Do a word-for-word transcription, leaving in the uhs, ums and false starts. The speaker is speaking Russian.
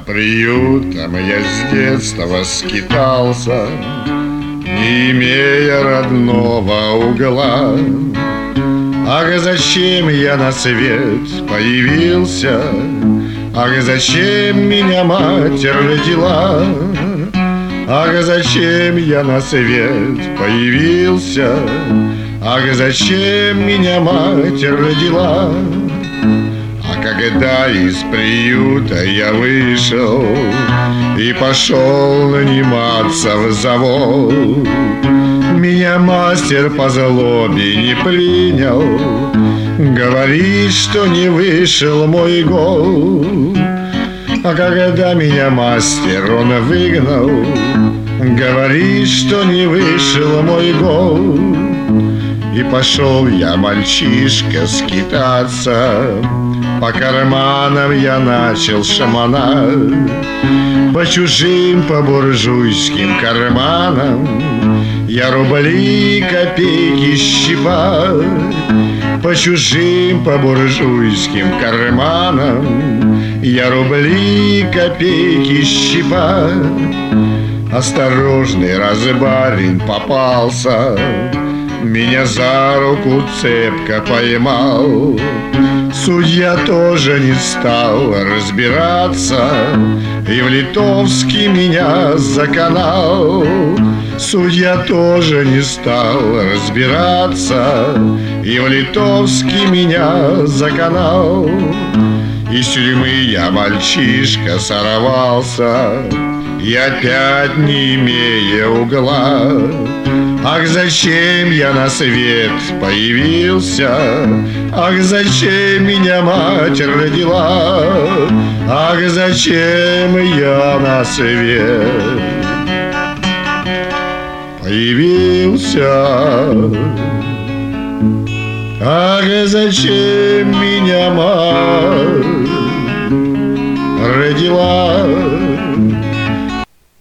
приютом я с детства скитался, не имея родного угла. Ах, зачем я на свет появился? Ах, зачем меня мать родила? Ах, зачем я на свет появился? Ах, зачем меня мать родила? А когда из приюта я вышел и пошел наниматься в завод, меня мастер по злобе не принял, говорит, что не вышел мой год. А когда меня мастер он выгнал, говорит, что не вышел мой год. И пошел я, мальчишка, скитаться, по карманам я начал шаманать, по чужим, по буржуйским карманам я рубли, копейки щипать. По чужим, по буржуйским карманам я рубли, копейки щипать. Осторожный разбарин попался, меня за руку цепко поймал. Судья тоже не стал разбираться и в Литовске меня заканал. Судья тоже не стал разбираться и в Литовске меня заканал. Из тюрьмы я, мальчишка, сорвался, и опять не имея угла. Ах, зачем я на свет появился? Ах, зачем меня мать родила? Ах, зачем я на свет появился? Ах, зачем меня мать